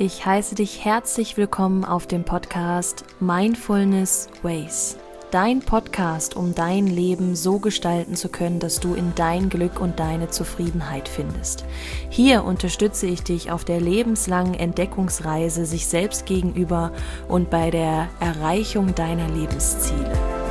Ich heiße dich herzlich willkommen auf dem Podcast Mindfulness Ways. Dein Podcast, um dein Leben so gestalten zu können, dass du in dein Glück und deine Zufriedenheit findest. Hier unterstütze ich dich auf der lebenslangen Entdeckungsreise sich selbst gegenüber und bei der Erreichung deiner Lebensziele.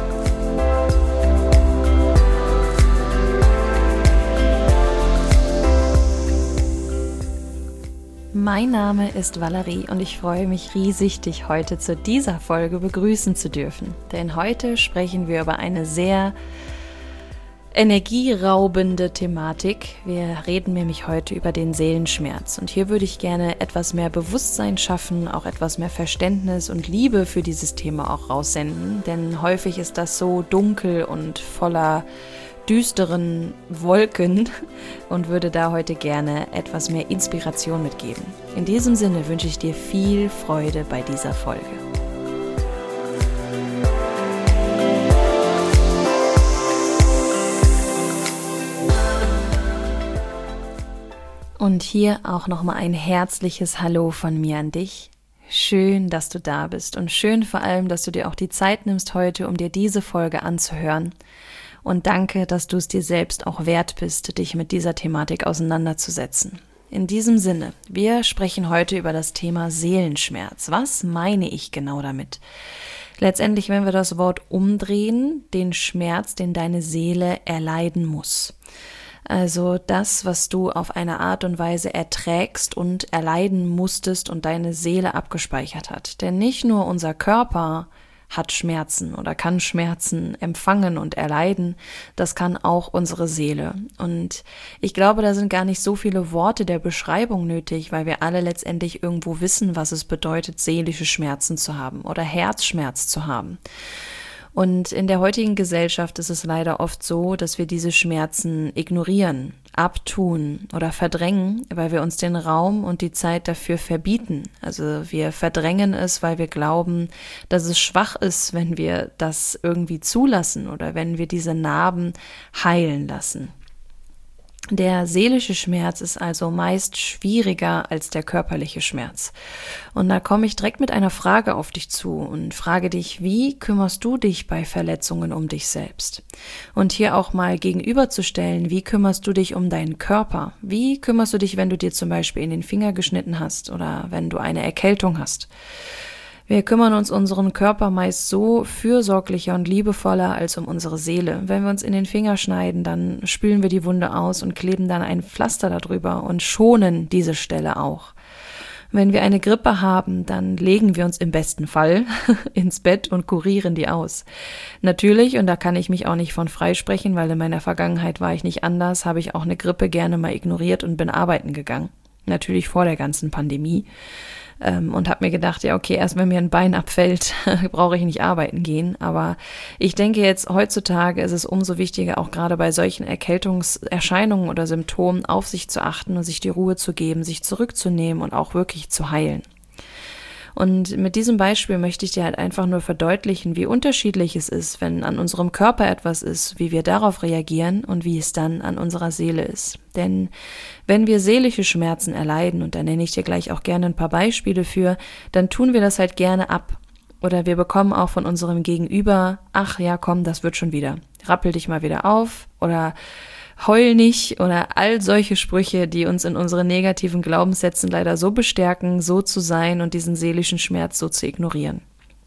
Mein Name ist Valerie und ich freue mich riesig, dich heute zu dieser Folge begrüßen zu dürfen. Denn heute sprechen wir über eine sehr energieraubende Thematik. Wir reden nämlich heute über den Seelenschmerz. Und hier würde ich gerne etwas mehr Bewusstsein schaffen, auch etwas mehr Verständnis und Liebe für dieses Thema auch raussenden. Denn häufig ist das so dunkel und voller düsteren Wolken und würde da heute gerne etwas mehr Inspiration mitgeben. In diesem Sinne wünsche ich dir viel Freude bei dieser Folge. Und hier auch nochmal ein herzliches Hallo von mir an dich. Schön, dass du da bist und schön vor allem, dass du dir auch die Zeit nimmst heute, um dir diese Folge anzuhören. Und danke, dass du es dir selbst auch wert bist, dich mit dieser Thematik auseinanderzusetzen. In diesem Sinne, wir sprechen heute über das Thema Seelenschmerz. Was meine ich genau damit? Letztendlich, wenn wir das Wort umdrehen, den Schmerz, den deine Seele erleiden muss. Also das, was du auf eine Art und Weise erträgst und erleiden musstest und deine Seele abgespeichert hat. Denn nicht nur unser Körper hat Schmerzen oder kann Schmerzen empfangen und erleiden, das kann auch unsere Seele. Und ich glaube, da sind gar nicht so viele Worte der Beschreibung nötig, weil wir alle letztendlich irgendwo wissen, was es bedeutet, seelische Schmerzen zu haben oder Herzschmerz zu haben. Und in der heutigen Gesellschaft ist es leider oft so, dass wir diese Schmerzen ignorieren, abtun oder verdrängen, weil wir uns den Raum und die Zeit dafür verbieten. Also wir verdrängen es, weil wir glauben, dass es schwach ist, wenn wir das irgendwie zulassen oder wenn wir diese Narben heilen lassen. Der seelische Schmerz ist also meist schwieriger als der körperliche Schmerz. Und da komme ich direkt mit einer Frage auf dich zu und frage dich, wie kümmerst du dich bei Verletzungen um dich selbst? Und hier auch mal gegenüberzustellen, wie kümmerst du dich um deinen Körper? Wie kümmerst du dich, wenn du dir zum Beispiel in den Finger geschnitten hast oder wenn du eine Erkältung hast? Wir kümmern uns unseren Körper meist so fürsorglicher und liebevoller als um unsere Seele. Wenn wir uns in den Finger schneiden, dann spülen wir die Wunde aus und kleben dann ein Pflaster darüber und schonen diese Stelle auch. Wenn wir eine Grippe haben, dann legen wir uns im besten Fall ins Bett und kurieren die aus. Natürlich, und da kann ich mich auch nicht von freisprechen, weil in meiner Vergangenheit war ich nicht anders, habe ich auch eine Grippe gerne mal ignoriert und bin arbeiten gegangen. Natürlich vor der ganzen Pandemie. Und habe mir gedacht, ja okay, erst wenn mir ein Bein abfällt, brauche ich nicht arbeiten gehen. Aber ich denke jetzt, heutzutage ist es umso wichtiger, auch gerade bei solchen Erkältungserscheinungen oder Symptomen auf sich zu achten und sich die Ruhe zu geben, sich zurückzunehmen und auch wirklich zu heilen. Und mit diesem Beispiel möchte ich dir halt einfach nur verdeutlichen, wie unterschiedlich es ist, wenn an unserem Körper etwas ist, wie wir darauf reagieren und wie es dann an unserer Seele ist. Denn wenn wir seelische Schmerzen erleiden, und da nenne ich dir gleich auch gerne ein paar Beispiele für, dann tun wir das halt gerne ab. Oder wir bekommen auch von unserem Gegenüber, ach ja komm, das wird schon wieder. Rappel dich mal wieder auf oder heul nicht oder all solche Sprüche, die uns in unseren negativen Glaubenssätzen leider so bestärken, so zu sein und diesen seelischen Schmerz so zu ignorieren.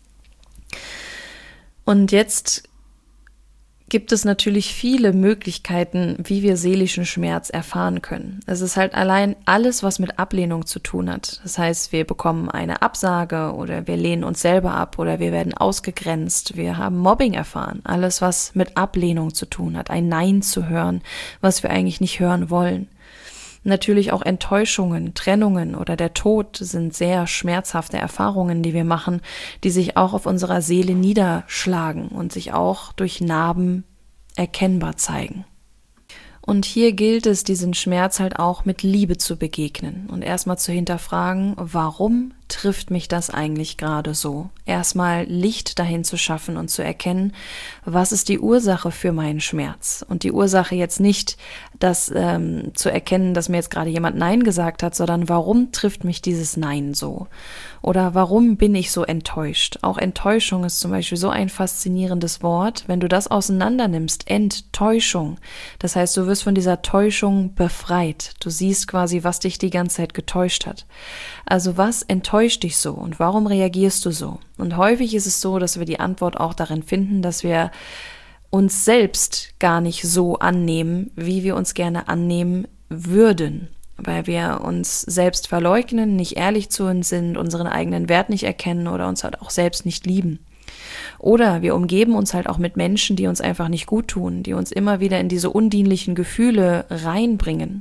Und jetzt gibt es natürlich viele Möglichkeiten, wie wir seelischen Schmerz erfahren können. Es ist halt allein alles, was mit Ablehnung zu tun hat. Das heißt, wir bekommen eine Absage oder wir lehnen uns selber ab oder wir werden ausgegrenzt. Wir haben Mobbing erfahren. Alles, was mit Ablehnung zu tun hat. Ein Nein zu hören, was wir eigentlich nicht hören wollen. Natürlich auch Enttäuschungen, Trennungen oder der Tod sind sehr schmerzhafte Erfahrungen, die wir machen, die sich auch auf unserer Seele niederschlagen und sich auch durch Narben erkennbar zeigen. Und hier gilt es, diesen Schmerz halt auch mit Liebe zu begegnen und erstmal zu hinterfragen, warum trifft mich das eigentlich gerade so? Erstmal Licht dahin zu schaffen und zu erkennen, was ist die Ursache für meinen Schmerz? Und die Ursache jetzt nicht, das zu erkennen, dass mir jetzt gerade jemand Nein gesagt hat, sondern warum trifft mich dieses Nein so? Oder warum bin ich so enttäuscht? Auch Enttäuschung ist zum Beispiel so ein faszinierendes Wort. Wenn du das auseinander nimmst, Enttäuschung. Das heißt, du wirst von dieser Täuschung befreit. Du siehst quasi, was dich die ganze Zeit getäuscht hat. Also was enttäuscht dich so und warum reagierst du so? Und häufig ist es so, dass wir die Antwort auch darin finden, dass wir uns selbst gar nicht so annehmen, wie wir uns gerne annehmen würden. Weil wir uns selbst verleugnen, nicht ehrlich zu uns sind, unseren eigenen Wert nicht erkennen oder uns halt auch selbst nicht lieben. Oder wir umgeben uns halt auch mit Menschen, die uns einfach nicht gut tun, die uns immer wieder in diese undienlichen Gefühle reinbringen.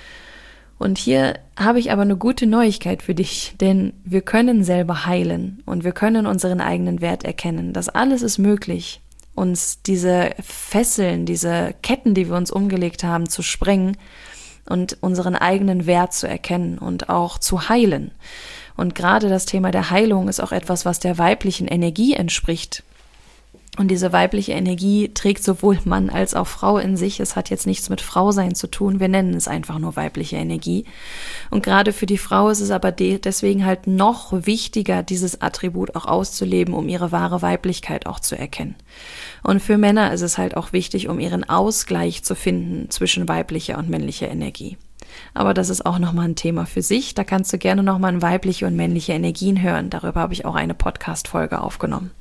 Und hier habe ich aber eine gute Neuigkeit für dich, denn wir können selber heilen und wir können unseren eigenen Wert erkennen. Das alles ist möglich, uns diese Fesseln, diese Ketten, die wir uns umgelegt haben, zu sprengen und unseren eigenen Wert zu erkennen und auch zu heilen. Und gerade das Thema der Heilung ist auch etwas, was der weiblichen Energie entspricht. Und diese weibliche Energie trägt sowohl Mann als auch Frau in sich. Es hat jetzt nichts mit Frausein zu tun. Wir nennen es einfach nur weibliche Energie. Und gerade für die Frau ist es aber deswegen halt noch wichtiger, dieses Attribut auch auszuleben, um ihre wahre Weiblichkeit auch zu erkennen. Und für Männer ist es halt auch wichtig, um ihren Ausgleich zu finden zwischen weiblicher und männlicher Energie. Aber das ist auch nochmal ein Thema für sich. Da kannst du gerne nochmal in weibliche und männliche Energien hören. Darüber habe ich auch eine Podcast-Folge aufgenommen.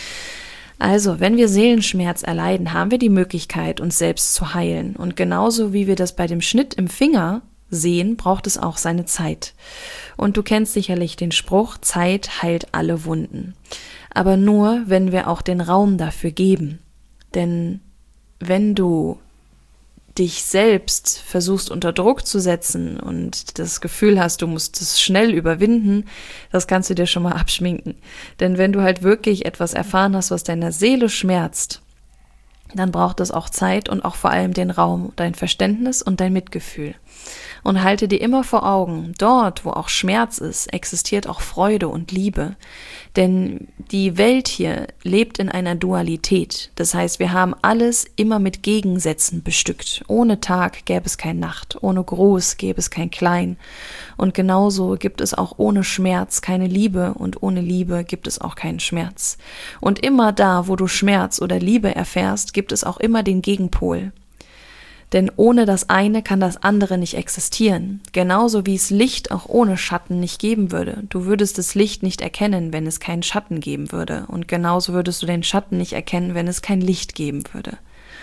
Also, wenn wir Seelenschmerz erleiden, haben wir die Möglichkeit, uns selbst zu heilen. Und genauso wie wir das bei dem Schnitt im Finger sehen, braucht es auch seine Zeit. Und du kennst sicherlich den Spruch, Zeit heilt alle Wunden. Aber nur, wenn wir auch den Raum dafür geben. Denn wenn du dich selbst versuchst unter Druck zu setzen und das Gefühl hast, du musst es schnell überwinden, das kannst du dir schon mal abschminken. Denn wenn du halt wirklich etwas erfahren hast, was deiner Seele schmerzt, dann braucht es auch Zeit und auch vor allem den Raum, dein Verständnis und dein Mitgefühl. Und halte dir immer vor Augen, dort, wo auch Schmerz ist, existiert auch Freude und Liebe. Denn die Welt hier lebt in einer Dualität. Das heißt, wir haben alles immer mit Gegensätzen bestückt. Ohne Tag gäbe es kein Nacht, ohne Groß gäbe es kein Klein. Und genauso gibt es auch ohne Schmerz keine Liebe und ohne Liebe gibt es auch keinen Schmerz. Und immer da, wo du Schmerz oder Liebe erfährst, gibt es auch immer den Gegenpol. Denn ohne das eine kann das andere nicht existieren. Genauso wie es Licht auch ohne Schatten nicht geben würde. Du würdest das Licht nicht erkennen, wenn es keinen Schatten geben würde. Und genauso würdest du den Schatten nicht erkennen, wenn es kein Licht geben würde.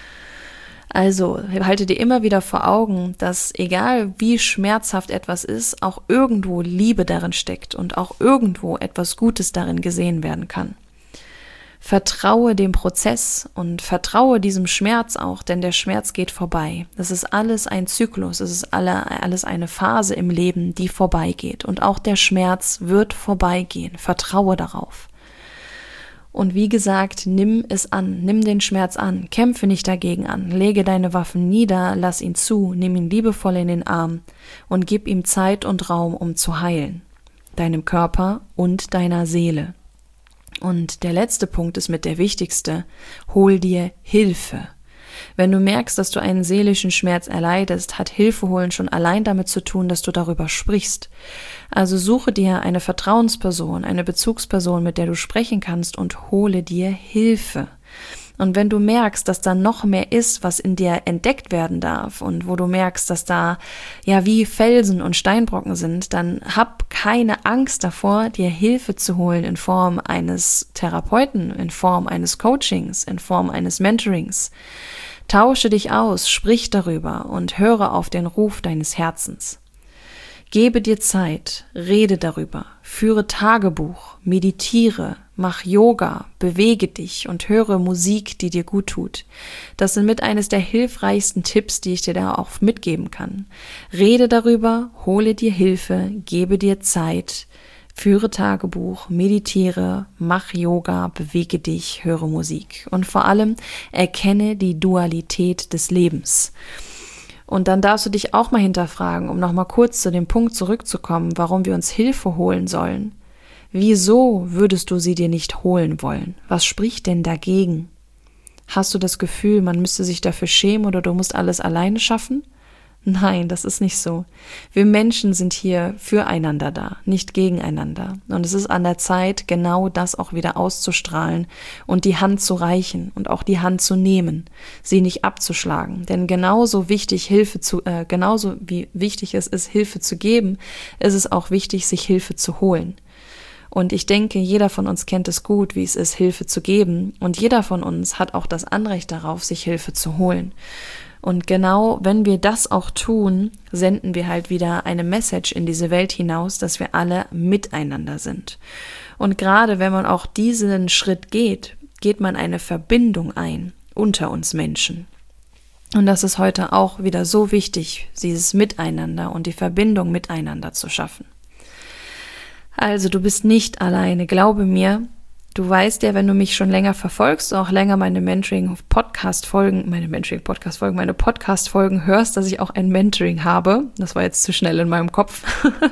Also halte dir immer wieder vor Augen, dass egal wie schmerzhaft etwas ist, auch irgendwo Liebe darin steckt und auch irgendwo etwas Gutes darin gesehen werden kann. Vertraue dem Prozess und vertraue diesem Schmerz auch, denn der Schmerz geht vorbei. Das ist alles ein Zyklus, es ist alles eine Phase im Leben, die vorbeigeht. Und auch der Schmerz wird vorbeigehen. Vertraue darauf. Und wie gesagt, nimm es an, nimm den Schmerz an, kämpfe nicht dagegen an, lege deine Waffen nieder, lass ihn zu, nimm ihn liebevoll in den Arm und gib ihm Zeit und Raum, um zu heilen. Deinem Körper und deiner Seele. Und der letzte Punkt ist mit der wichtigste, hol dir Hilfe. Wenn du merkst, dass du einen seelischen Schmerz erleidest, hat Hilfe holen schon allein damit zu tun, dass du darüber sprichst. Also suche dir eine Vertrauensperson, eine Bezugsperson, mit der du sprechen kannst und hole dir Hilfe. Und wenn du merkst, dass da noch mehr ist, was in dir entdeckt werden darf und wo du merkst, dass da ja wie Felsen und Steinbrocken sind, dann hab keine Angst davor, dir Hilfe zu holen in Form eines Therapeuten, in Form eines Coachings, in Form eines Mentorings. Tausche dich aus, sprich darüber und höre auf den Ruf deines Herzens. Gebe dir Zeit, rede darüber, führe Tagebuch, meditiere, mach Yoga, bewege dich und höre Musik, die dir gut tut. Das sind mit eines der hilfreichsten Tipps, die ich dir da auch mitgeben kann. Rede darüber, hole dir Hilfe, gebe dir Zeit, führe Tagebuch, meditiere, mach Yoga, bewege dich, höre Musik. Und vor allem erkenne die Dualität des Lebens. Und dann darfst du dich auch mal hinterfragen, um nochmal kurz zu dem Punkt zurückzukommen, warum wir uns Hilfe holen sollen. Wieso würdest du sie dir nicht holen wollen? Was spricht denn dagegen? Hast du das Gefühl, man müsste sich dafür schämen oder du musst alles alleine schaffen? Nein, das ist nicht so. Wir Menschen sind hier füreinander da, nicht gegeneinander. Und es ist an der Zeit, genau das auch wieder auszustrahlen und die Hand zu reichen und auch die Hand zu nehmen, sie nicht abzuschlagen. Denn genauso wie wichtig es ist, Hilfe zu geben, ist es auch wichtig, sich Hilfe zu holen. Und ich denke, jeder von uns kennt es gut, wie es ist, Hilfe zu geben. Und jeder von uns hat auch das Anrecht darauf, sich Hilfe zu holen. Und genau, wenn wir das auch tun, senden wir halt wieder eine Message in diese Welt hinaus, dass wir alle miteinander sind. Und gerade wenn man auch diesen Schritt geht, geht man eine Verbindung ein unter uns Menschen. Und das ist heute auch wieder so wichtig, dieses Miteinander und die Verbindung miteinander zu schaffen. Also du bist nicht alleine, glaube mir. Du weißt ja, wenn du mich schon länger verfolgst, auch länger meine Podcast-Folgen hörst, dass ich auch ein Mentoring habe. Das war jetzt zu schnell in meinem Kopf.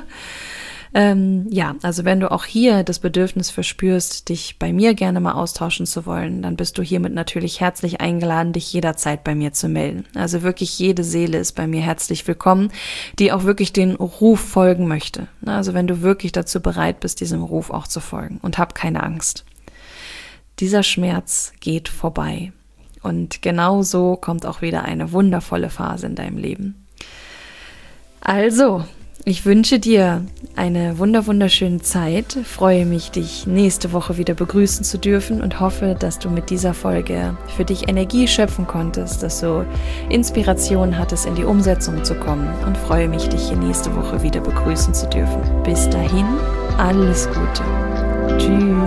Also wenn du auch hier das Bedürfnis verspürst, dich bei mir gerne mal austauschen zu wollen, dann bist du hiermit natürlich herzlich eingeladen, dich jederzeit bei mir zu melden. Also wirklich jede Seele ist bei mir herzlich willkommen, die auch wirklich den Ruf folgen möchte. Also wenn du wirklich dazu bereit bist, diesem Ruf auch zu folgen, und hab keine Angst. Dieser Schmerz geht vorbei. Und genau so kommt auch wieder eine wundervolle Phase in deinem Leben. Also, ich wünsche dir eine wunderschöne Zeit, freue mich, dich nächste Woche wieder begrüßen zu dürfen und hoffe, dass du mit dieser Folge für dich Energie schöpfen konntest, dass du Inspiration hattest, in die Umsetzung zu kommen, und freue mich, dich hier nächste Woche wieder begrüßen zu dürfen. Bis dahin, alles Gute. Tschüss.